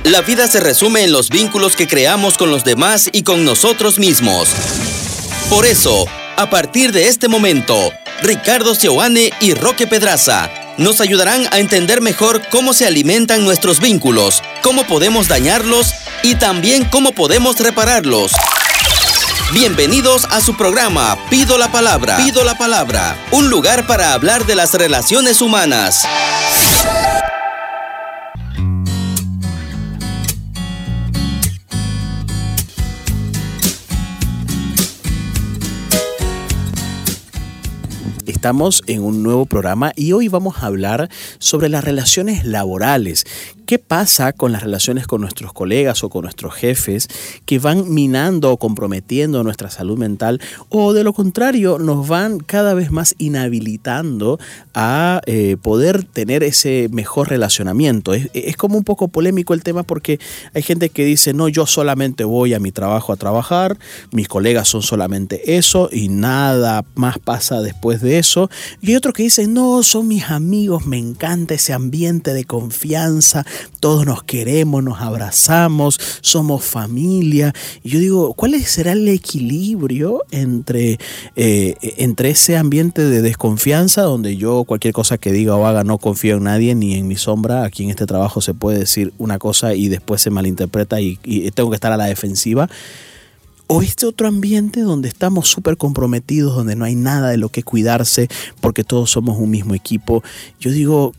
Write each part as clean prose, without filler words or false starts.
La vida se resume en los vínculos que creamos con los demás y con nosotros mismos. Por eso, a partir de este momento, Ricardo Seoane y Roque Pedraza nos ayudarán a entender mejor cómo se alimentan nuestros vínculos, cómo podemos dañarlos y también cómo podemos repararlos. Bienvenidos a su programa Pido la Palabra. Pido la Palabra, un lugar para hablar de las relaciones humanas. Estamos en un nuevo programa y hoy vamos a hablar sobre las relaciones laborales. ¿Qué pasa con las relaciones con nuestros colegas o con nuestros jefes que van minando o comprometiendo nuestra salud mental o de lo contrario nos van cada vez más inhabilitando a poder tener ese mejor relacionamiento? Es como un poco polémico el tema porque hay gente que dice, no, yo solamente voy a mi trabajo a trabajar, mis colegas son solamente eso y nada más pasa después de eso. Y hay otros que dicen, no, son mis amigos, me encanta ese ambiente de confianza, todos nos queremos, nos abrazamos, somos familia. Y yo digo, ¿cuál será el equilibrio entre ese ambiente de desconfianza donde yo cualquier cosa que diga o haga no confío en nadie ni en mi sombra? Aquí en este trabajo se puede decir una cosa y después se malinterpreta y tengo que estar a la defensiva. O este otro ambiente donde estamos súper comprometidos, donde no hay nada de lo que cuidarse porque todos somos un mismo equipo. Yo digo,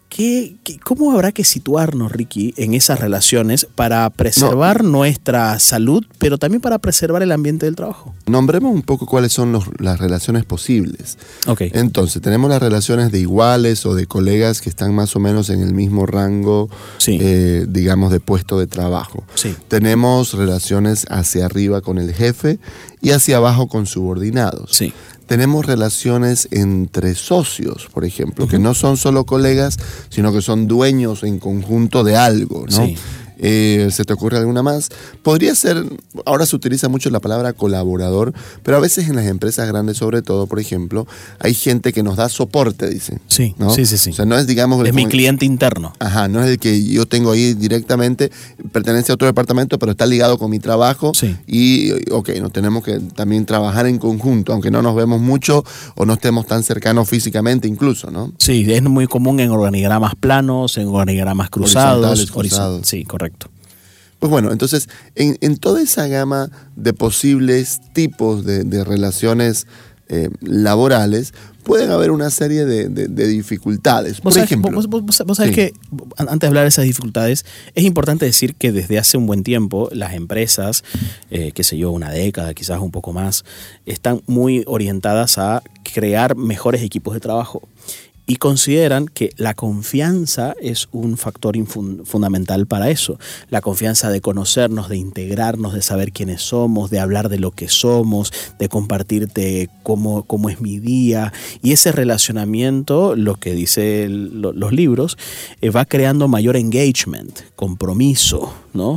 ¿cómo habrá que situarnos, Ricky, en esas relaciones para preservar nuestra salud, pero también para preservar el ambiente del trabajo? Nombremos un poco cuáles son las relaciones posibles. Okay. Entonces, tenemos las relaciones de iguales o de colegas que están más o menos en el mismo rango, sí. Digamos, de puesto de trabajo. Sí. Tenemos relaciones hacia arriba con el jefe y hacia abajo con subordinados. Sí. Tenemos relaciones entre socios, por ejemplo, que no son solo colegas, sino que son dueños en conjunto de algo, ¿no? Sí. ¿Se te ocurre alguna más? Podría ser, ahora se utiliza mucho la palabra colaborador, pero a veces en las empresas grandes, sobre todo, por ejemplo, hay gente que nos da soporte, dicen. Sí, ¿no? sí. O sea, no es, digamos... Es mi cliente interno. Ajá, no es el que yo tengo ahí directamente, pertenece a otro departamento, pero está ligado con mi trabajo. Sí. Y, nos tenemos que también trabajar en conjunto, aunque no nos vemos mucho o no estemos tan cercanos físicamente incluso, ¿no? Sí, es muy común en organigramas planos, en organigramas cruzados. Cruzados. Sí, correcto. Pues bueno, entonces, en toda esa gama de posibles tipos de relaciones laborales, pueden haber una serie de dificultades. Por ejemplo, vos sabés sí. que antes de hablar de esas dificultades, es importante decir que desde hace un buen tiempo las empresas, una década, quizás un poco más, están muy orientadas a crear mejores equipos de trabajo. Y consideran que la confianza es un factor fundamental para eso. La confianza de conocernos, de integrarnos, de saber quiénes somos, de hablar de lo que somos, de compartirte cómo es mi día. Y ese relacionamiento, lo que dicen los libros, va creando mayor engagement, compromiso, ¿no?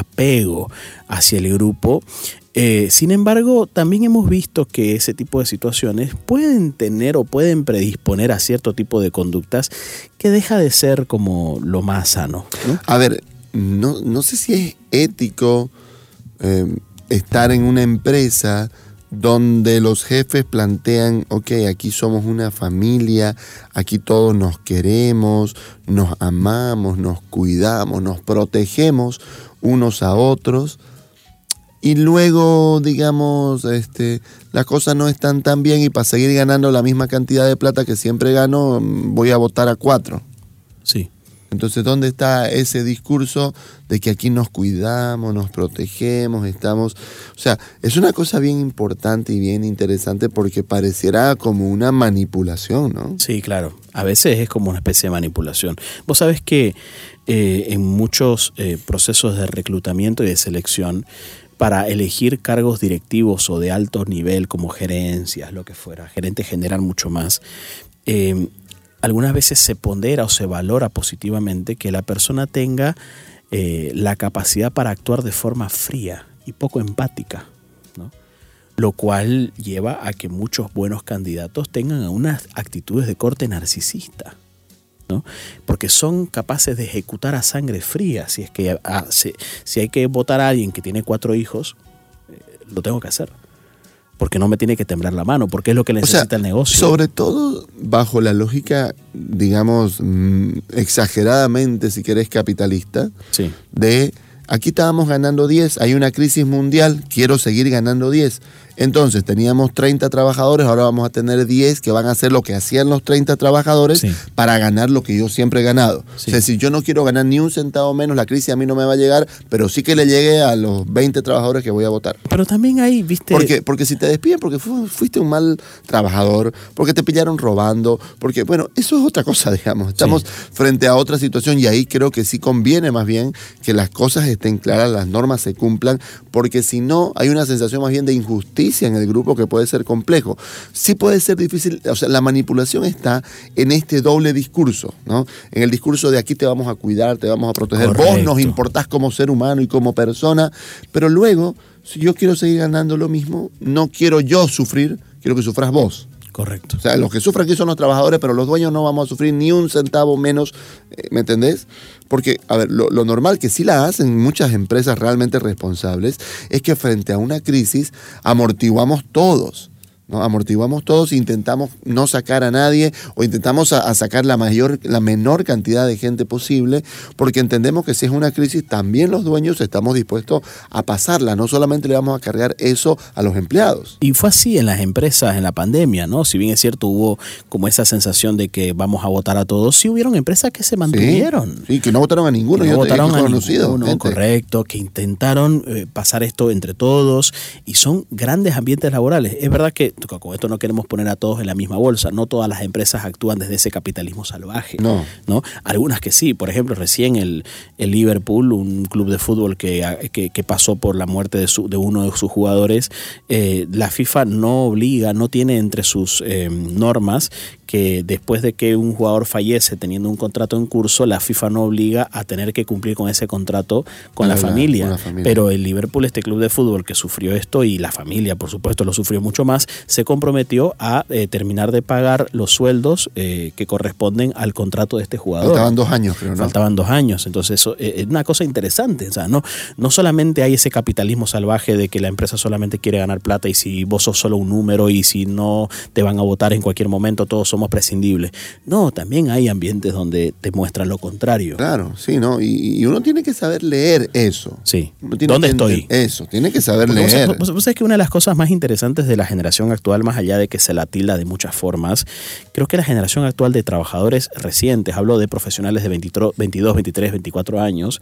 Apego hacia el grupo. Sin embargo, también hemos visto que ese tipo de situaciones pueden tener o pueden predisponer a cierto tipo de conductas que deja de ser como lo más sano, ¿no? A ver, no sé si es ético estar en una empresa donde los jefes plantean, aquí somos una familia, aquí todos nos queremos, nos amamos, nos cuidamos, nos protegemos unos a otros. Y luego, digamos, las cosas no están tan bien y para seguir ganando la misma cantidad de plata que siempre gano, voy a votar a 4. Sí. Entonces, ¿dónde está ese discurso de que aquí nos cuidamos, nos protegemos, estamos...? O sea, es una cosa bien importante y bien interesante porque pareciera como una manipulación, ¿no? Sí, claro. A veces es como una especie de manipulación. Vos sabés que en muchos procesos de reclutamiento y de selección, para elegir cargos directivos o de alto nivel como gerencias, lo que fuera, gerente general mucho más, algunas veces se pondera o se valora positivamente que la persona tenga la capacidad para actuar de forma fría y poco empática, ¿no? Lo cual lleva a que muchos buenos candidatos tengan unas actitudes de corte narcisista. ¿no? Porque son capaces de ejecutar a sangre fría. Si es que si hay que votar a alguien que tiene 4 hijos, lo tengo que hacer. Porque no me tiene que temblar la mano, porque es lo que necesita el negocio. Sobre todo bajo la lógica, digamos, exageradamente, si querés, capitalista, sí, de aquí estábamos ganando 10, hay una crisis mundial, quiero seguir ganando 10. Entonces teníamos 30 trabajadores, ahora vamos a tener 10 que van a hacer lo que hacían los 30 trabajadores para ganar lo que yo siempre he ganado. Sí. O sea, si yo no quiero ganar ni un centavo menos, la crisis a mí no me va a llegar, pero sí que le llegue a los 20 trabajadores que voy a votar. Pero también hay, viste... Porque si te despiden porque fuiste un mal trabajador, porque te pillaron robando, porque, bueno, eso es otra cosa, digamos. Estamos frente a otra situación y ahí creo que sí conviene más bien que las cosas estén claras, las normas se cumplan, porque si no hay una sensación más bien de injusticia en el grupo que puede ser complejo. Sí puede ser difícil, o sea, la manipulación está en este doble discurso, ¿no? En el discurso de aquí te vamos a cuidar, te vamos a proteger, correcto, vos nos importás como ser humano y como persona, pero luego, si yo quiero seguir ganando lo mismo, no quiero yo sufrir, quiero que sufras vos. Correcto. O sea, los que sufren aquí son los trabajadores, pero los dueños no vamos a sufrir ni un centavo menos, ¿me entendés? Porque, a ver, lo normal que sí la hacen muchas empresas realmente responsables es que frente a una crisis amortiguamos todos, ¿no? Amortiguamos todos e intentamos no sacar a nadie o intentamos a sacar la menor cantidad de gente posible, porque entendemos que si es una crisis también los dueños estamos dispuestos a pasarla, no solamente le vamos a cargar eso a los empleados. Y fue así en las empresas en la pandemia, ¿no? Si bien es cierto, hubo como esa sensación de que vamos a votar a todos, sí hubieron empresas que se mantuvieron. Sí, que no votaron a ninguno. Que no votaron a conocido, ninguno, correcto, que intentaron pasar esto entre todos y son grandes ambientes laborales. Es verdad que con esto no queremos poner a todos en la misma bolsa, no todas las empresas actúan desde ese capitalismo salvaje, ¿no? Algunas que sí, por ejemplo, recién el Liverpool, un club de fútbol que pasó por la muerte de uno de sus jugadores, la FIFA no obliga, no tiene entre sus normas que después de que un jugador fallece teniendo un contrato en curso, la FIFA no obliga a tener que cumplir con ese contrato con la familia. Pero el Liverpool, este club de fútbol que sufrió esto, y la familia, por supuesto, lo sufrió mucho más, se comprometió a terminar de pagar los sueldos que corresponden al contrato de este jugador. Faltaban 2 años, creo, ¿no? Faltaban 2 años. Entonces, eso es una cosa interesante. O sea, no solamente hay ese capitalismo salvaje de que la empresa solamente quiere ganar plata y si vos sos solo un número y si no te van a votar en cualquier momento, todos somos prescindibles. No, también hay ambientes donde te muestran lo contrario. Claro, sí, ¿no? Y uno tiene que saber leer eso. Sí. ¿Dónde estoy? Eso, tiene que saber porque leer. Vos sabés que una de las cosas más interesantes de la generación actual, más allá de que se la tilda de muchas formas, creo que la generación actual de trabajadores recientes, hablo de profesionales de 22, 23, 24 años,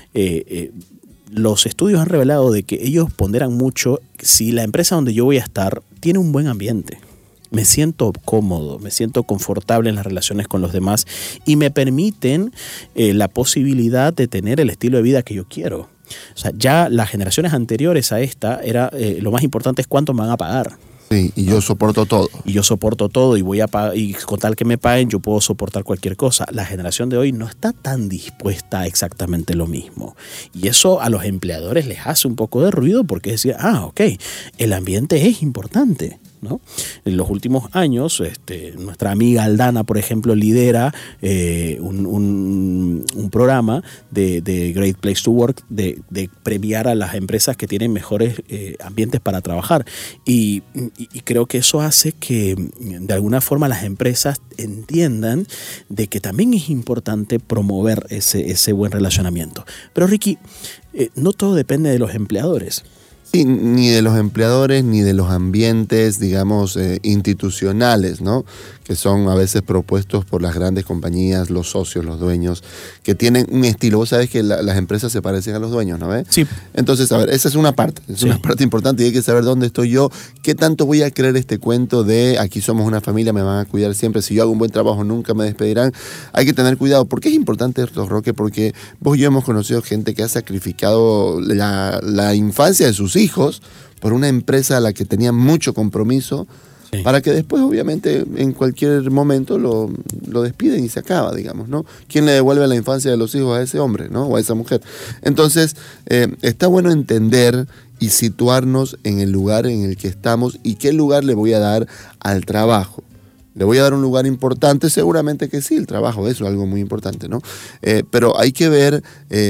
los estudios han revelado de que ellos ponderan mucho si la empresa donde yo voy a estar tiene un buen ambiente. Me siento cómodo, me siento confortable en las relaciones con los demás y me permiten la posibilidad de tener el estilo de vida que yo quiero. O sea, ya las generaciones anteriores a esta, lo más importante es cuánto me van a pagar. Sí, y yo soporto todo. Y yo soporto todo y voy a pagar, y con tal que me paguen yo puedo soportar cualquier cosa. La generación de hoy no está tan dispuesta a exactamente lo mismo. Y eso a los empleadores les hace un poco de ruido porque decir, ok, el ambiente es importante, ¿no? En los últimos años, nuestra amiga Aldana, por ejemplo, lidera un programa de Great Place to Work, de premiar a las empresas que tienen mejores ambientes para trabajar. Y creo que eso hace que, de alguna forma, las empresas entiendan de que también es importante promover ese buen relacionamiento. Pero, Ricky, no todo depende de los empleadores. Sí, ni de los empleadores, ni de los ambientes, digamos, institucionales, ¿no? Que son a veces propuestos por las grandes compañías, los socios, los dueños, que tienen un estilo. Vos sabés que las empresas se parecen a los dueños, ¿no ves? Sí. Entonces, a ver, esa es una parte, una parte importante y hay que saber dónde estoy yo, qué tanto voy a creer este cuento de aquí somos una familia, me van a cuidar siempre, si yo hago un buen trabajo nunca me despedirán. Hay que tener cuidado. ¿Por qué es importante esto, Roque? Porque vos y yo hemos conocido gente que ha sacrificado la infancia de sus hijos por una empresa a la que tenía mucho compromiso, para que después, obviamente, en cualquier momento lo despiden y se acaba, digamos, ¿no? ¿Quién le devuelve la infancia de los hijos a ese hombre, ¿no? O a esa mujer? Entonces, está bueno entender y situarnos en el lugar en el que estamos y qué lugar le voy a dar al trabajo. ¿Le voy a dar un lugar importante? Seguramente que sí, el trabajo, eso es algo muy importante, ¿no? Pero hay que ver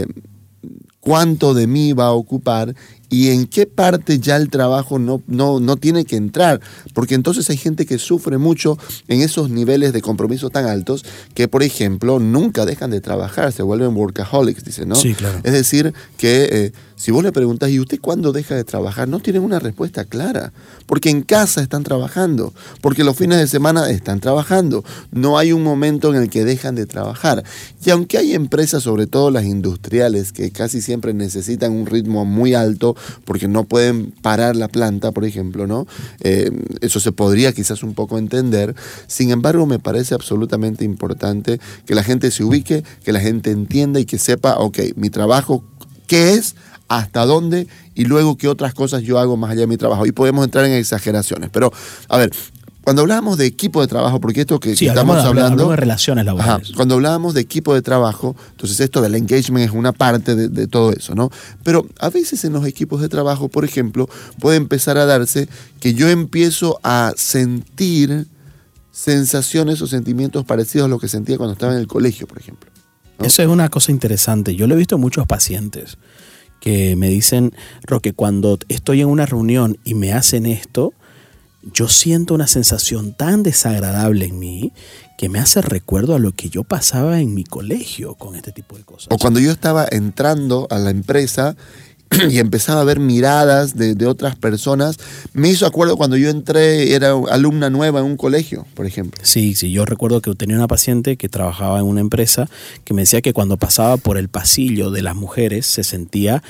cuánto de mí va a ocupar y en qué parte ya el trabajo no tiene que entrar, porque entonces hay gente que sufre mucho en esos niveles de compromiso tan altos que, por ejemplo, nunca dejan de trabajar, se vuelven workaholics, dicen, ¿no? Sí, claro. Es decir, que si vos le preguntas, ¿y usted cuándo deja de trabajar? No tienen una respuesta clara, porque en casa están trabajando, porque los fines de semana están trabajando, no hay un momento en el que dejan de trabajar. Y aunque hay empresas, sobre todo las industriales, que casi siempre necesitan un ritmo muy alto, porque no pueden parar la planta, por ejemplo, ¿no? Eso se podría quizás un poco entender. Sin embargo, me parece absolutamente importante que la gente se ubique, que la gente entienda y que sepa, ok, mi trabajo, ¿qué es? ¿Hasta dónde? Y luego, ¿qué otras cosas yo hago más allá de mi trabajo? Y podemos entrar en exageraciones. Pero, a ver, cuando hablábamos de equipo de trabajo, porque esto que estamos hablando de relaciones laborales. Ajá, cuando hablábamos de equipo de trabajo, entonces esto del engagement es una parte de todo eso, ¿no? Pero a veces en los equipos de trabajo, por ejemplo, puede empezar a darse que yo empiezo a sentir sensaciones o sentimientos parecidos a lo que sentía cuando estaba en el colegio, por ejemplo, ¿no? Eso es una cosa interesante. Yo lo he visto en muchos pacientes que me dicen, Roque, cuando estoy en una reunión y me hacen esto, yo siento una sensación tan desagradable en mí que me hace recuerdo a lo que yo pasaba en mi colegio con este tipo de cosas. O cuando yo estaba entrando a la empresa y empezaba a ver miradas de otras personas, me hizo acuerdo cuando yo entré, era alumna nueva en un colegio, por ejemplo. Sí, yo recuerdo que tenía una paciente que trabajaba en una empresa que me decía que cuando pasaba por el pasillo de las mujeres se sentía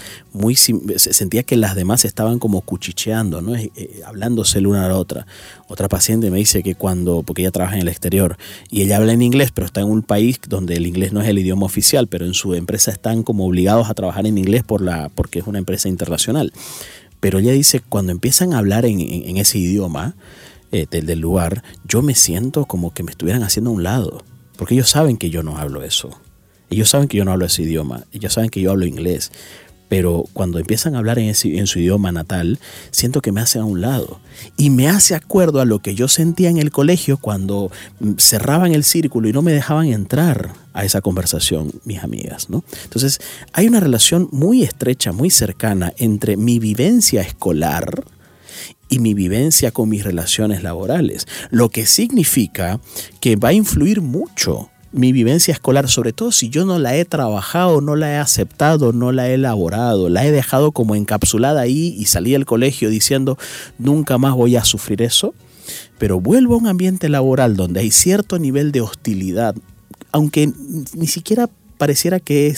que las demás estaban como cuchicheando, ¿no? Hablándose la una a la otra. Otra paciente me dice que porque ella trabaja en el exterior y ella habla en inglés, pero está en un país donde el inglés no es el idioma oficial, pero en su empresa están como obligados a trabajar en inglés porque es una empresa internacional. Pero ella dice, cuando empiezan a hablar en ese idioma del lugar, yo me siento como que me estuvieran haciendo a un lado, porque ellos saben que yo no hablo eso. Ellos saben que yo no hablo ese idioma, ellos saben que yo hablo inglés. Pero cuando empiezan a hablar en su idioma natal, siento que me hacen a un lado. Y me hace acuerdo a lo que yo sentía en el colegio cuando cerraban el círculo y no me dejaban entrar a esa conversación, mis amigas, ¿no? Entonces, hay una relación muy estrecha, muy cercana entre mi vivencia escolar y mi vivencia con mis relaciones laborales. Lo que significa que va a influir mucho mi vivencia escolar, sobre todo si yo no la he trabajado, no la he aceptado, no la he elaborado, la he dejado como encapsulada ahí y salí del colegio diciendo nunca más voy a sufrir eso, pero vuelvo a un ambiente laboral donde hay cierto nivel de hostilidad, aunque ni siquiera pareciera que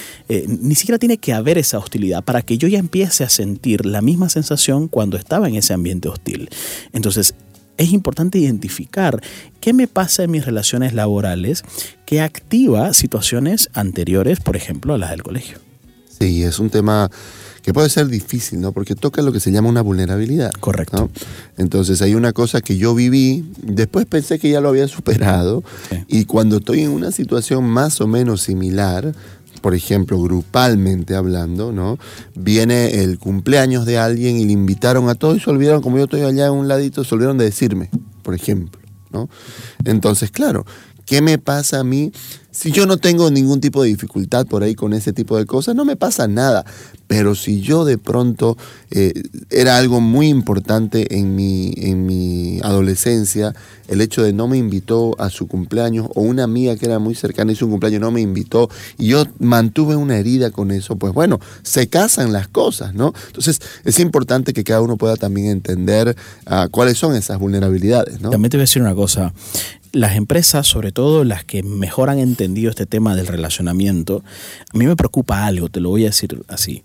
ni siquiera tiene que haber esa hostilidad para que yo ya empiece a sentir la misma sensación cuando estaba en ese ambiente hostil. Entonces, es importante identificar qué me pasa en mis relaciones laborales que activa situaciones anteriores, por ejemplo, a las del colegio. Sí, es un tema que puede ser difícil, ¿no? Porque toca lo que se llama una vulnerabilidad. Correcto. ¿No? Entonces hay una cosa que yo viví, después pensé que ya lo había superado, sí. Y cuando estoy en una situación más o menos similar, por ejemplo, grupalmente hablando, ¿no? Viene el cumpleaños de alguien y le invitaron a todos y se olvidaron, como yo estoy allá en un ladito, se olvidaron de decirme, por ejemplo, ¿no? Entonces, claro, ¿qué me pasa a mí? Si yo no tengo ningún tipo de dificultad por ahí con ese tipo de cosas, no me pasa nada. Pero si yo de pronto era algo muy importante en mi adolescencia, el hecho de no me invitó a su cumpleaños, o una amiga que era muy cercana hizo un cumpleaños, no me invitó, y yo mantuve una herida con eso, pues bueno, se casan las cosas, ¿no? Entonces es importante que cada uno pueda también entender cuáles son esas vulnerabilidades, ¿no? También te voy a decir una cosa. Las empresas, sobre todo las que mejor han entendido este tema del relacionamiento, a mí me preocupa algo, te lo voy a decir así.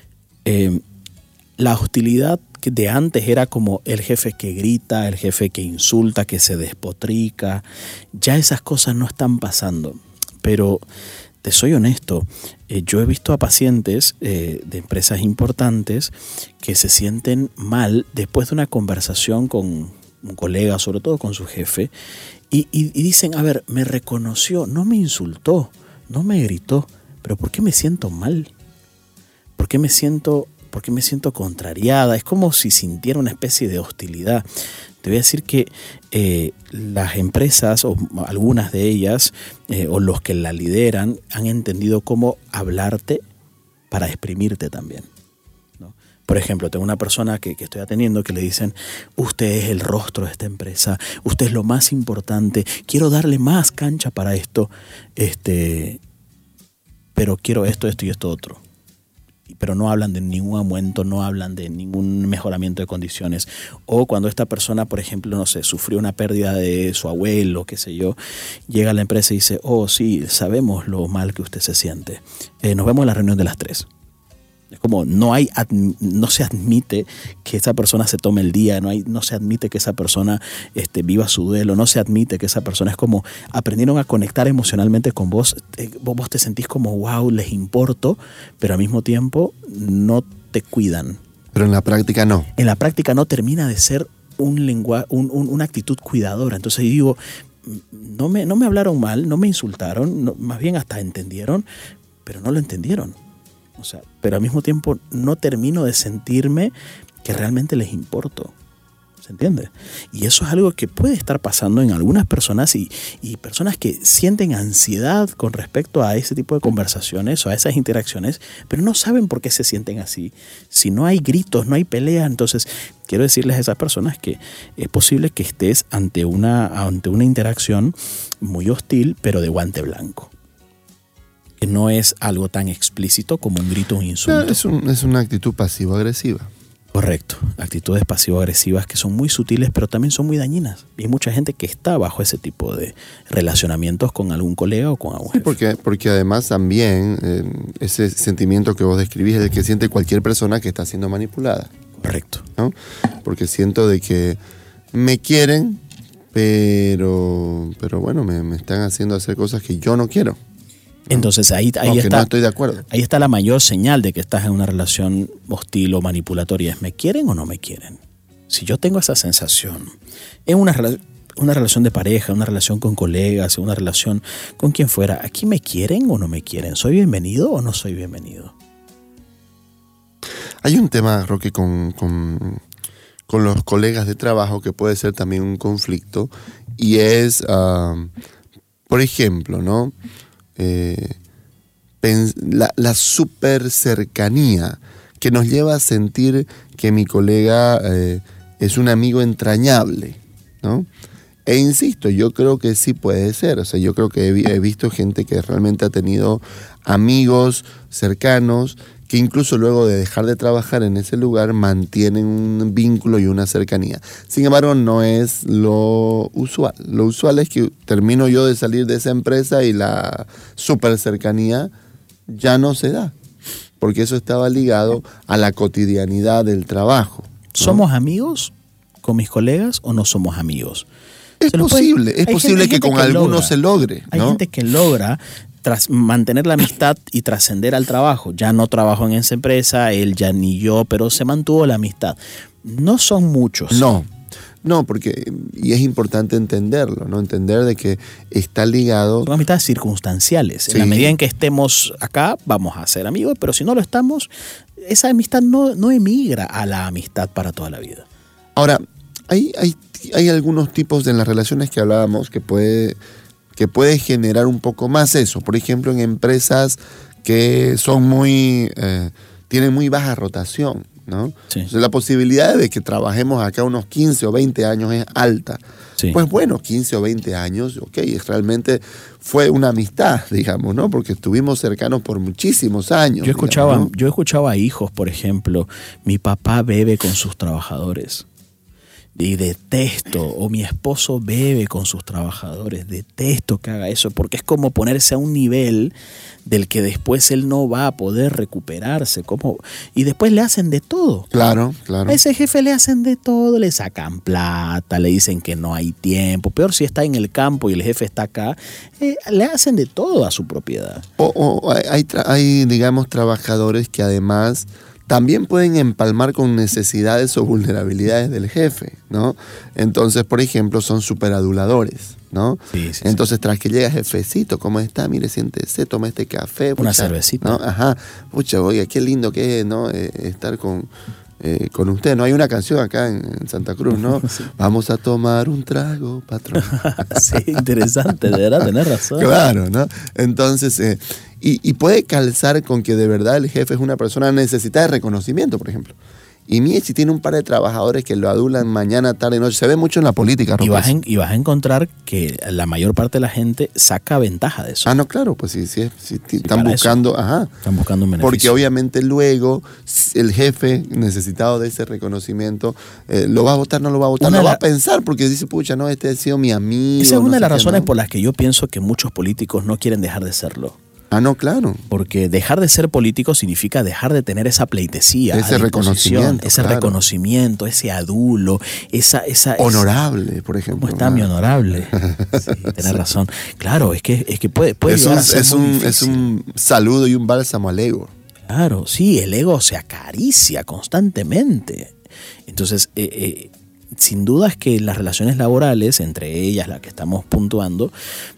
La hostilidad de antes era como el jefe que grita, el jefe que insulta, que se despotrica. Ya esas cosas no están pasando. Pero te soy honesto, yo he visto a pacientes de empresas importantes que se sienten mal después de una conversación con un colega, sobre todo con su jefe, y dicen, a ver, me reconoció, no me insultó, no me gritó, pero ¿por qué me siento mal? ¿Por qué me siento ¿Por qué me siento contrariada? Es como si sintiera una especie de hostilidad. Te voy a decir que las empresas, o algunas de ellas, o los que la lideran, han entendido cómo hablarte para exprimirte también, ¿no? Por ejemplo, tengo una persona que estoy atendiendo que le dicen: usted es el rostro de esta empresa, usted es lo más importante, quiero darle más cancha para esto, pero quiero esto y esto otro. Pero no hablan de ningún aumento, no hablan de ningún mejoramiento de condiciones. O cuando esta persona, por ejemplo, no sé, sufrió una pérdida de su abuelo, qué sé yo, llega a la empresa y dice: oh, sí, sabemos lo mal que usted se siente. Nos vemos en la reunión de las 3. Es como no se admite que esa persona se tome el día, no se admite que esa persona viva su duelo, no se admite que esa persona, es como aprendieron a conectar emocionalmente con vos. Vos te sentís como wow, les importo, pero al mismo tiempo no te cuidan. Pero en la práctica no. En la práctica no termina de ser una actitud cuidadora. Entonces yo digo, no me hablaron mal, no me insultaron, más bien hasta entendieron, pero no lo entendieron. O sea, pero al mismo tiempo no termino de sentirme que realmente les importo. ¿Se entiende? Y eso es algo que puede estar pasando en algunas personas y personas que sienten ansiedad con respecto a ese tipo de conversaciones o a esas interacciones, pero no saben por qué se sienten así. Si no hay gritos, no hay pelea, entonces quiero decirles a esas personas que es posible que estés ante una interacción muy hostil, pero de guante blanco. Que no es algo tan explícito como un grito o un insulto. No, es una actitud pasivo-agresiva. Correcto. Actitudes pasivo-agresivas que son muy sutiles, pero también son muy dañinas. Y hay mucha gente que está bajo ese tipo de relacionamientos con algún colega o con algún jefe. Sí, porque además también ese sentimiento que vos describís es el que siente cualquier persona que está siendo manipulada. Correcto. ¿No? Porque siento de que me quieren, pero bueno, me están haciendo hacer cosas que yo no quiero. Entonces ahí no está, estoy de acuerdo. Ahí está la mayor señal de que estás en una relación hostil o manipulatoria. ¿Me quieren o no me quieren? Si yo tengo esa sensación en una relación de pareja, una relación con colegas, una relación con quien fuera, ¿aquí me quieren o no me quieren? ¿Soy bienvenido o no soy bienvenido? Hay un tema, Roque, con los colegas de trabajo que puede ser también un conflicto, y es, por ejemplo, ¿no? La super cercanía que nos lleva a sentir que mi colega es un amigo entrañable, ¿no? E insisto, yo creo que sí puede ser. O sea, yo creo que he visto gente que realmente ha tenido amigos cercanos que incluso luego de dejar de trabajar en ese lugar mantienen un vínculo y una cercanía. Sin embargo, no es lo usual. Lo usual es que termino yo de salir de esa empresa y la super cercanía ya no se da, porque eso estaba ligado a la cotidianidad del trabajo, ¿no? ¿Somos amigos con mis colegas o no somos amigos? Es posible que con algunos se logre, ¿no? Hay gente que logra tras mantener la amistad y trascender al trabajo. Ya no trabajo en esa empresa, él ya ni yo, pero se mantuvo la amistad. No son muchos. No, porque, y es importante entenderlo, ¿no? Entender de que está ligado. Son amistades circunstanciales. Sí. En la medida en que estemos acá, vamos a ser amigos, pero si no lo estamos, esa amistad no emigra a la amistad para toda la vida. Ahora, hay algunos tipos en las relaciones que hablábamos que puede generar un poco más eso. Por ejemplo, en empresas que son tienen muy baja rotación, ¿no? Sí. Entonces, la posibilidad de que trabajemos acá unos 15 o 20 años es alta. Sí. Pues bueno, 15 o 20 años, ok, realmente fue una amistad, digamos, ¿no? Porque estuvimos cercanos por muchísimos años. Yo ¿no? escuchaba a hijos, por ejemplo, mi papá bebe con sus trabajadores. Y detesto, o mi esposo bebe con sus trabajadores, detesto que haga eso, porque es como ponerse a un nivel del que después él no va a poder recuperarse, y después le hacen de todo. Claro. A ese jefe le hacen de todo, le sacan plata, le dicen que no hay tiempo, peor si está en el campo y el jefe está acá, le hacen de todo a su propiedad. O hay, digamos, trabajadores que además también pueden empalmar con necesidades o vulnerabilidades del jefe, ¿no? Entonces, por ejemplo, son superaduladores, ¿no? Sí, sí, Entonces, tras que llega jefecito, ¿cómo está? Mire, siéntese, toma este café. Una cervecita. ¿No? Ajá. Pucha, oiga, qué lindo que es, ¿no? Estar con usted. No hay una canción acá en Santa Cruz, ¿no? Sí. Vamos a tomar un trago, patrón. Sí, interesante, de verdad, tenés razón. Claro, ¿no? Entonces, y puede calzar con que de verdad el jefe es una persona necesitada de reconocimiento, por ejemplo. Y Miechi tiene un par de trabajadores que lo adulan mañana, tarde y noche. Se ve mucho en la política. Y vas a encontrar que la mayor parte de la gente saca ventaja de eso. Ah, no, claro, pues sí están buscando, están buscando un beneficio. Porque obviamente luego el jefe necesitado de ese reconocimiento, ¿lo va a votar, no lo va a votar? Lo va a pensar porque dice, pucha, no, este ha sido mi amigo. Esa es una de las razones por las que yo pienso que muchos políticos no quieren dejar de serlo. Ah, no, claro. Porque dejar de ser político significa dejar de tener esa pleitesía, ese reconocimiento, reconocimiento, ese adulo, esa honorable, por ejemplo. ¿Cómo está mi honorable? Sí, tenés razón. Claro, es que puede llegar a ser muy difícil. Es un saludo y un bálsamo al ego. Claro, sí, el ego se acaricia constantemente. Entonces, sin duda es que las relaciones laborales, entre ellas la que estamos puntuando,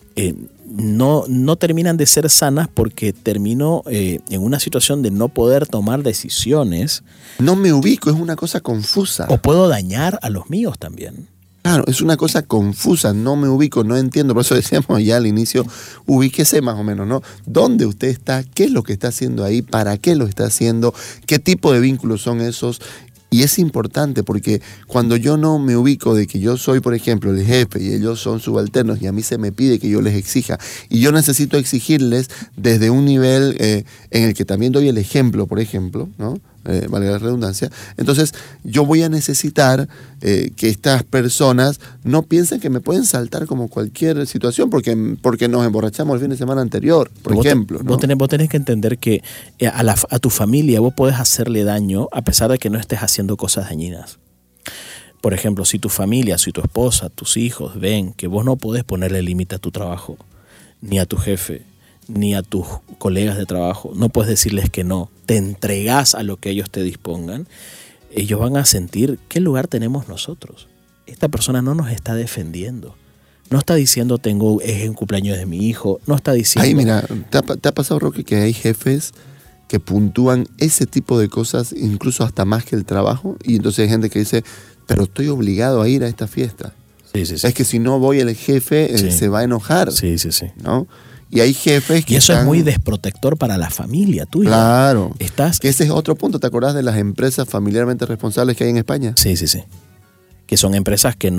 no terminan de ser sanas porque termino en una situación de no poder tomar decisiones. No me ubico, es una cosa confusa. O puedo dañar a los míos también. Claro, es una cosa confusa, no me ubico, no entiendo. Por eso decíamos ya al inicio, ubíquese más o menos, ¿no? ¿Dónde usted está? ¿Qué es lo que está haciendo ahí? ¿Para qué lo está haciendo? ¿Qué tipo de vínculos son esos? Y es importante porque cuando yo no me ubico de que yo soy, por ejemplo, el jefe y ellos son subalternos y a mí se me pide que yo les exija y yo necesito exigirles desde un nivel en el que también doy el ejemplo, por ejemplo, ¿no? Valga la redundancia, entonces yo voy a necesitar que estas personas no piensen que me pueden saltar como cualquier situación porque nos emborrachamos el fin de semana anterior, por ejemplo. ¿No? Vos tenés que entender que a tu familia vos podés hacerle daño a pesar de que no estés haciendo cosas dañinas. Por ejemplo, si tu familia, si tu esposa, tus hijos ven que vos no podés ponerle límite a tu trabajo, ni a tu jefe, ni a tus colegas de trabajo, no puedes decirles que no, te entregás a lo que ellos te dispongan, ellos van a sentir qué lugar tenemos nosotros. Esta persona no nos está defendiendo, no está diciendo es el cumpleaños de mi hijo, no está diciendo... Ay, mira, ¿te ha pasado, Roque, que hay jefes que puntúan ese tipo de cosas incluso hasta más que el trabajo? Y entonces hay gente que dice, pero estoy obligado a ir a esta fiesta. Sí. Es que si no voy el jefe se va a enojar. Sí. ¿No? Y hay jefes que y eso es muy desprotector para la familia tuya. Claro. Que ese es otro punto. ¿Te acordás de las empresas familiarmente responsables que hay en España? Sí. Que son empresas que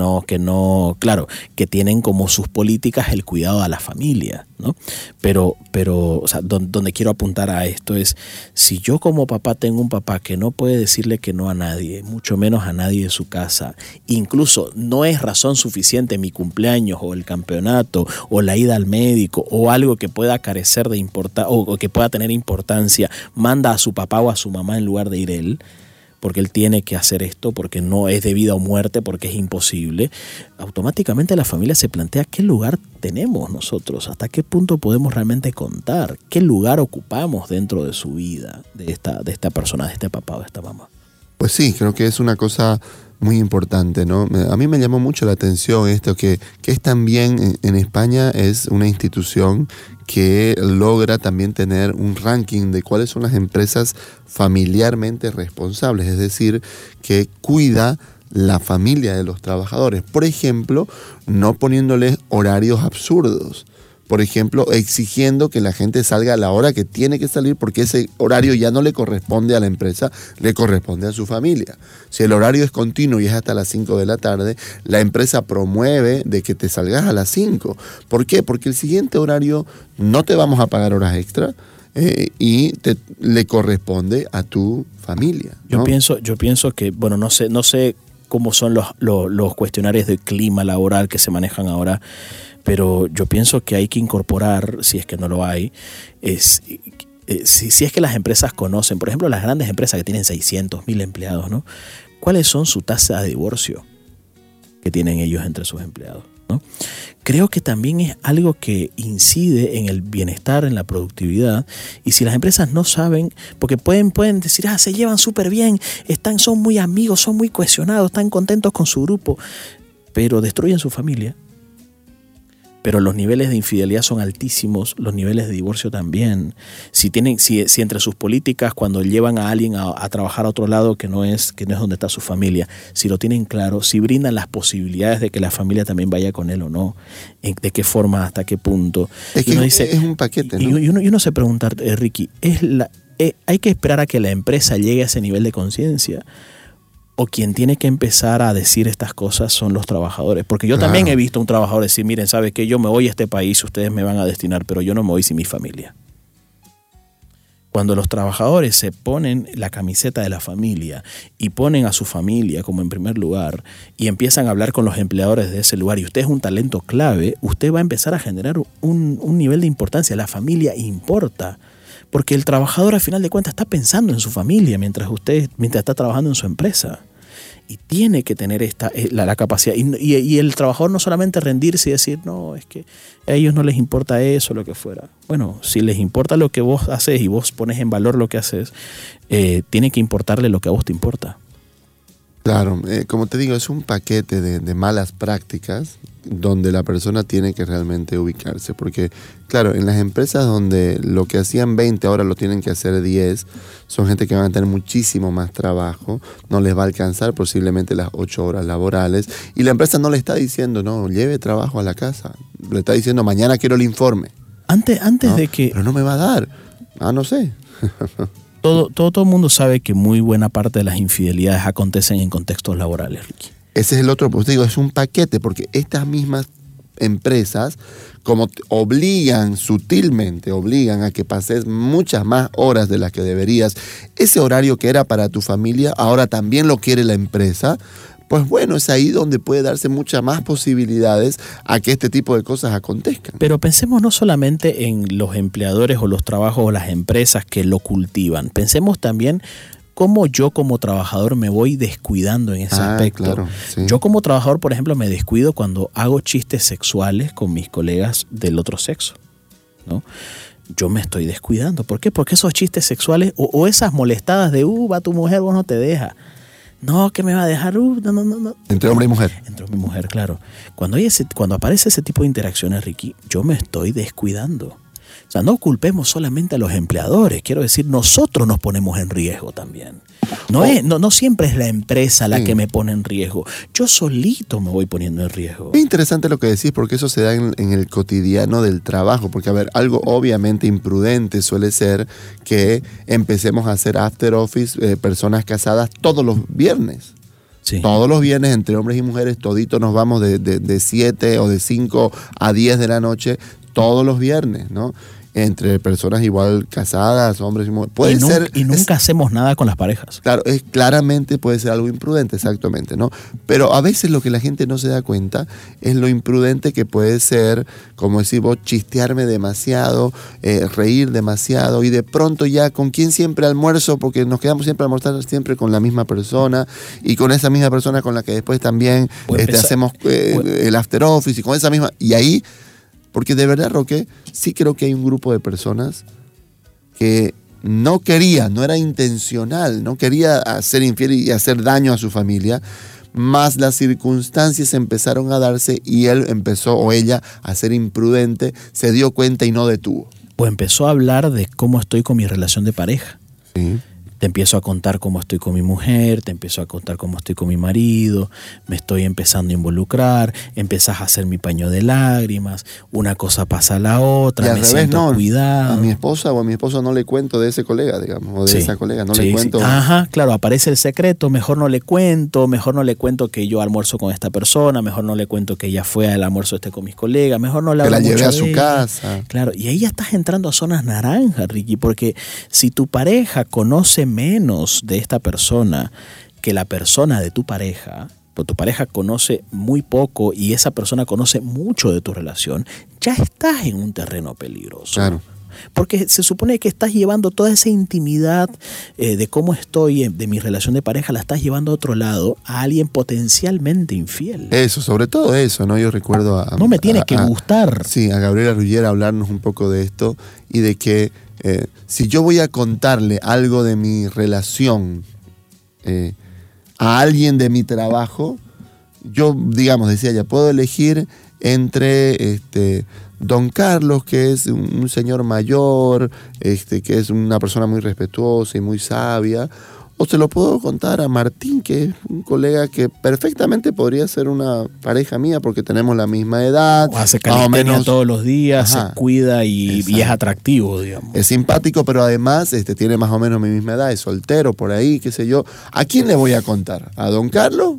tienen como sus políticas el cuidado a la familia, ¿no? Pero o sea, donde quiero apuntar a esto es, si yo como papá tengo un papá que no puede decirle que no a nadie, mucho menos a nadie de su casa, incluso no es razón suficiente mi cumpleaños o el campeonato o la ida al médico o algo que pueda carecer de o que pueda tener importancia, manda a su papá o a su mamá en lugar de ir él, porque él tiene que hacer esto, porque no es de vida o muerte, porque es imposible, automáticamente la familia se plantea qué lugar tenemos nosotros, hasta qué punto podemos realmente contar, qué lugar ocupamos dentro de su vida, de esta persona, de este papá o de esta mamá. Pues sí, creo que es una cosa muy importante, ¿no? A mí me llamó mucho la atención esto, que es también en España es una institución que logra también tener un ranking de cuáles son las empresas familiarmente responsables, es decir, que cuida la familia de los trabajadores. Por ejemplo, no poniéndoles horarios absurdos. Por ejemplo, exigiendo que la gente salga a la hora que tiene que salir porque ese horario ya no le corresponde a la empresa, le corresponde a su familia. Si el horario es continuo y es hasta las 5 de la tarde, la empresa promueve de que te salgas a las 5. ¿Por qué? Porque el siguiente horario no te vamos a pagar horas extra y le corresponde a tu familia, ¿no? Yo pienso que, bueno, no sé cómo son los cuestionarios de clima laboral que se manejan ahora, pero yo pienso que hay que incorporar, si es que no lo hay, si es que las empresas conocen, por ejemplo, las grandes empresas que tienen 600.000 empleados, ¿no? ¿Cuáles son su tasa de divorcio que tienen ellos entre sus empleados, ¿no? Creo que también es algo que incide en el bienestar, en la productividad, y si las empresas no saben, porque pueden decir, se llevan súper bien, son muy amigos, son muy cohesionados, están contentos con su grupo, pero destruyen su familia. pero los niveles de infidelidad son altísimos, los niveles de divorcio también. Si entre sus políticas, cuando llevan a alguien a trabajar a otro lado que no es donde está su familia, si lo tienen claro, si brindan las posibilidades de que la familia también vaya con él o no, de qué forma, hasta qué punto. Es que es un paquete, ¿no? Y uno se pregunta, Ricky, ¿hay que esperar a que la empresa llegue a ese nivel de conciencia? ¿O quien tiene que empezar a decir estas cosas son los trabajadores? Porque yo también he visto a un trabajador decir, miren, ¿sabe qué? Yo me voy a este país, ustedes me van a destinar, pero yo no me voy sin mi familia. Cuando los trabajadores se ponen la camiseta de la familia y ponen a su familia como en primer lugar y empiezan a hablar con los empleadores de ese lugar y usted es un talento clave, usted va a empezar a generar un nivel de importancia. La familia importa. Porque el trabajador, al final de cuentas, está pensando en su familia mientras está trabajando en su empresa. Y tiene que tener la capacidad. Y el trabajador no solamente rendirse y decir, no, es que a ellos no les importa eso, lo que fuera. Bueno, si les importa lo que vos haces y vos pones en valor lo que haces, tiene que importarle lo que a vos te importa. Claro, como te digo, es un paquete de malas prácticas donde la persona tiene que realmente ubicarse. Porque, claro, en las empresas donde lo que hacían 20 ahora lo tienen que hacer 10, son gente que van a tener muchísimo más trabajo, no les va a alcanzar posiblemente las 8 horas laborales, y la empresa no le está diciendo, no, lleve trabajo a la casa, le está diciendo, mañana quiero el informe. Antes ¿no? de que... Pero no me va a dar. No sé. Todo el mundo sabe que muy buena parte de las infidelidades acontecen en contextos laborales, Ricky. Ese es el otro, pues digo, es un paquete, porque estas mismas empresas, como sutilmente obligan a que pases muchas más horas de las que deberías, ese horario que era para tu familia, ahora también lo quiere la empresa, pues bueno, es ahí donde puede darse muchas más posibilidades a que este tipo de cosas acontezcan. Pero pensemos no solamente en los empleadores o los trabajos o las empresas que lo cultivan, pensemos también cómo yo como trabajador me voy descuidando en ese aspecto. Claro, sí. Yo como trabajador, por ejemplo, me descuido cuando hago chistes sexuales con mis colegas del otro sexo, ¿no? Yo me estoy descuidando. ¿Por qué? Porque esos chistes sexuales o esas molestadas de, va tu mujer, vos no te deja. No, que me va a dejar, no. Entre hombre y mujer. Entre hombre y mujer, claro. Cuando aparece ese tipo de interacciones, Ricky, yo me estoy descuidando. O sea, no culpemos solamente a los empleadores. Quiero decir, nosotros nos ponemos en riesgo también. No siempre es la empresa la que me pone en riesgo. Yo solito me voy poniendo en riesgo. Es interesante lo que decís, porque eso se da en el cotidiano del trabajo. Porque, a ver, algo obviamente imprudente suele ser que empecemos a hacer after office personas casadas todos los viernes. Sí. Todos los viernes, entre hombres y mujeres, toditos nos vamos de 7 o de 5 a 10 de la noche, todos los viernes, ¿no? Entre personas igual casadas, hombres y mujeres. Nunca hacemos nada con las parejas. Claro, claramente puede ser algo imprudente, exactamente, ¿no? Pero a veces lo que la gente no se da cuenta es lo imprudente que puede ser, como decís vos, chistearme demasiado, reír demasiado, y de pronto ya con quién siempre almuerzo, porque nos quedamos siempre a almorzar siempre con la misma persona, y con esa misma persona con la que después también hacemos el after office, y con esa misma, y ahí... Porque de verdad, Roque, sí creo que hay un grupo de personas que no era intencional, no quería ser infiel y hacer daño a su familia, más las circunstancias empezaron a darse y él empezó, o ella, a ser imprudente, se dio cuenta y no detuvo. O empezó a hablar de cómo estoy con mi relación de pareja. Sí. Te empiezo a contar cómo estoy con mi mujer, te empiezo a contar cómo estoy con mi marido, me estoy empezando a involucrar, empezás a hacer mi paño de lágrimas, una cosa pasa a la otra, y al me revés, siento cuidado. A mi esposa o a mi esposo no le cuento de ese colega, digamos, o de esa colega, no le cuento. Sí. Ajá, claro, aparece el secreto, mejor no le cuento que yo almuerzo con esta persona, mejor no le cuento que ella fue al almuerzo con mis colegas, mejor no le hablo mucho de ella. Que la llevé a su casa. Claro, y ahí ya estás entrando a zonas naranjas, Ricky, porque si tu pareja conoce menos de esta persona que la persona de tu pareja, pues tu pareja conoce muy poco y esa persona conoce mucho de tu relación, ya estás en un terreno peligroso. Claro. Porque se supone que estás llevando toda esa intimidad de cómo estoy, de mi relación de pareja, la estás llevando a otro lado, a alguien potencialmente infiel. Eso, sobre todo eso, ¿no? Yo recuerdo no me tiene que gustar. Sí, a Gabriela Ruggera hablarnos un poco de esto y de que si yo voy a contarle algo de mi relación a alguien de mi trabajo, yo, digamos, decía ella, puedo elegir entre don Carlos, que es un señor mayor, que es una persona muy respetuosa y muy sabia, o se lo puedo contar a Martín, que es un colega que perfectamente podría ser una pareja mía porque tenemos la misma edad. O hace calistenia todos los días, Ajá, se cuida y es atractivo, digamos. Es simpático, pero además tiene más o menos mi misma edad, es soltero por ahí, qué sé yo. ¿A quién le voy a contar? ¿A don Carlos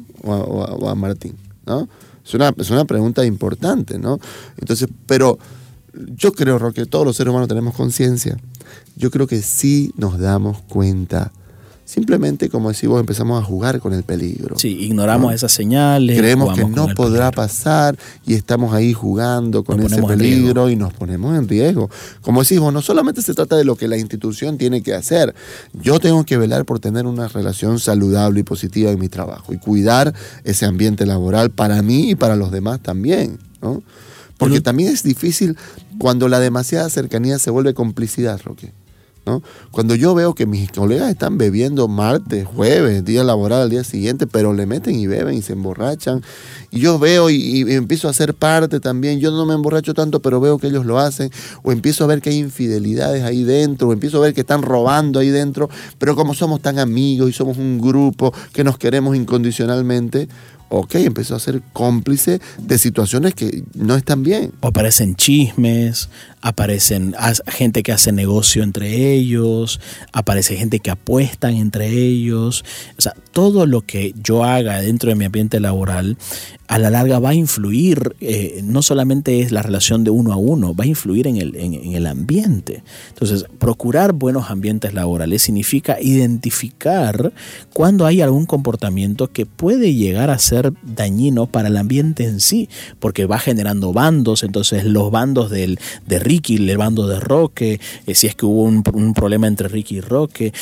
o a Martín? ¿No? Es una pregunta importante, ¿no? Entonces, pero yo creo, Roque, todos los seres humanos tenemos conciencia. Yo creo que sí nos damos cuenta. Simplemente, como decís vos, empezamos a jugar con el peligro. Sí, ignoramos, ¿no?, esas señales. Creemos que no podrá pasar y estamos ahí jugando con ese peligro y nos ponemos en riesgo. Como decís vos, no solamente se trata de lo que la institución tiene que hacer. Yo tengo que velar por tener una relación saludable y positiva en mi trabajo y cuidar ese ambiente laboral para mí y para los demás también, ¿no? Porque también es difícil cuando la demasiada cercanía se vuelve complicidad, Roque, ¿no? Cuando yo veo que mis colegas están bebiendo martes, jueves, día laboral al día siguiente, pero le meten y beben y se emborrachan, y yo veo y empiezo a ser parte también. Yo no me emborracho tanto, pero veo que ellos lo hacen, o empiezo a ver que hay infidelidades ahí dentro, o empiezo a ver que están robando ahí dentro, pero como somos tan amigos y somos un grupo que nos queremos incondicionalmente, empezó a ser cómplice de situaciones que no están bien. O aparecen chismes, aparecen gente que hace negocio entre ellos, aparece gente que apuestan entre ellos. O sea, todo lo que yo haga dentro de mi ambiente laboral, a la larga va a influir, no solamente es la relación de uno a uno, va a influir en el ambiente. Entonces, procurar buenos ambientes laborales significa identificar cuando hay algún comportamiento que puede llegar a ser dañino para el ambiente en sí, porque va generando bandos. Entonces los bandos de Ricky, el bando de Roque, si es que hubo un problema entre Ricky y Roque,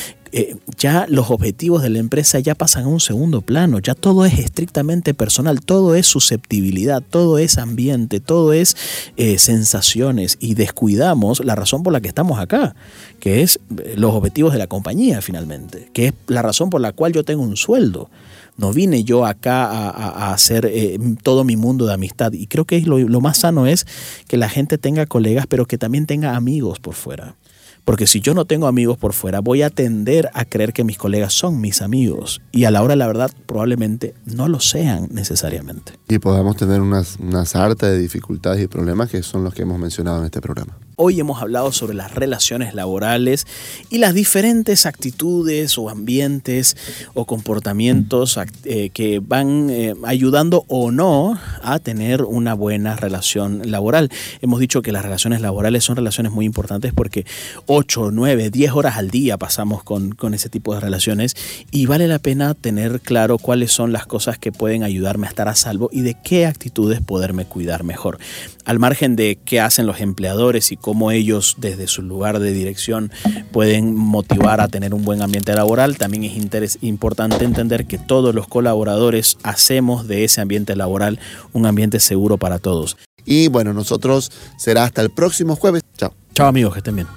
ya los objetivos de la empresa ya pasan a un segundo plano, ya todo es estrictamente personal, todo es susceptibilidad, todo es ambiente, todo es sensaciones, y descuidamos la razón por la que estamos acá, que es los objetivos de la compañía finalmente, que es la razón por la cual yo tengo un sueldo. No vine yo acá a hacer todo mi mundo de amistad, y creo que lo más sano es que la gente tenga colegas, pero que también tenga amigos por fuera. Porque si yo no tengo amigos por fuera, voy a tender a creer que mis colegas son mis amigos. Y a la hora de la verdad, probablemente no lo sean necesariamente. Y podamos tener una sarta de dificultades y problemas que son los que hemos mencionado en este programa. Hoy hemos hablado sobre las relaciones laborales y las diferentes actitudes o ambientes o comportamientos que van ayudando o no a tener una buena relación laboral. Hemos dicho que las relaciones laborales son relaciones muy importantes porque 8, 9, 10 horas al día pasamos con ese tipo de relaciones, y vale la pena tener claro cuáles son las cosas que pueden ayudarme a estar a salvo y de qué actitudes poderme cuidar mejor. Al margen de qué hacen los empleadores y cómo ellos desde su lugar de dirección pueden motivar a tener un buen ambiente laboral, también es importante entender que todos los colaboradores hacemos de ese ambiente laboral un ambiente seguro para todos. Y bueno, nosotros será hasta el próximo jueves. Chao. Chao amigos, que estén bien.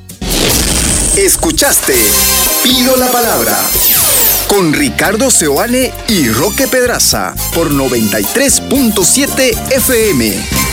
Escuchaste Pido la Palabra con Ricardo Seoane y Roque Pedraza por 93.7 FM.